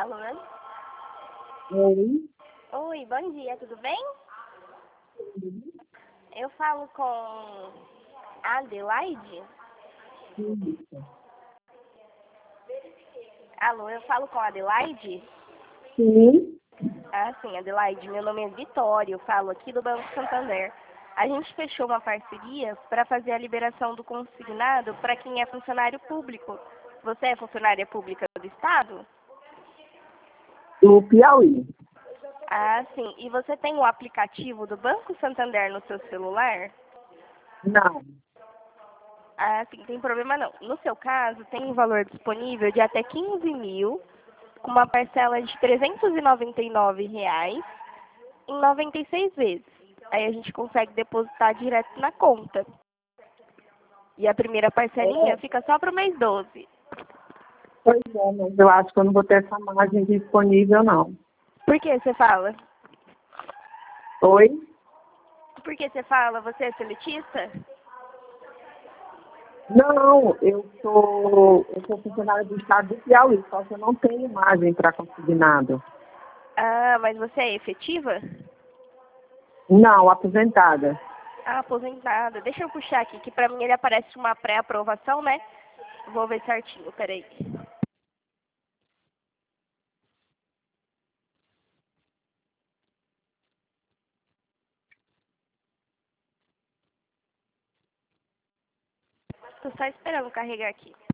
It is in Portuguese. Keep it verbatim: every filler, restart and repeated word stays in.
Alô? Oi. Oi, bom dia, tudo bem? Eu falo com a Adelaide? Isso. Alô, eu falo com a Adelaide? Sim. Ah, sim, Adelaide, meu nome é Vitória, eu falo aqui do Banco Santander. A gente fechou uma parceria para fazer a liberação do consignado para quem é funcionário público. Você é funcionária pública do Estado? Do Piauí. Ah, sim. E você tem o aplicativo do Banco Santander no seu celular? Não. Ah, sim, tem problema não. No seu caso, tem um valor disponível de até quinze mil, com uma parcela de trezentos e noventa e nove reais em noventa e seis vezes. Aí a gente consegue depositar direto na conta. E a primeira parcelinha É, fica só para o mês doze. pois é, mas eu acho que eu não vou ter essa margem disponível, não. Por que você fala? Oi? Por que você fala? Você é seletista? Não, eu sou, eu sou funcionária do Estado do Piauí, só que eu não tenho margem para consignado. Ah, mas você é efetiva? Não, aposentada. Ah, aposentada. Deixa eu puxar aqui, que pra mim ele aparece uma pré-aprovação, né? Vou ver certinho, peraí. Tô só esperando carregar aqui.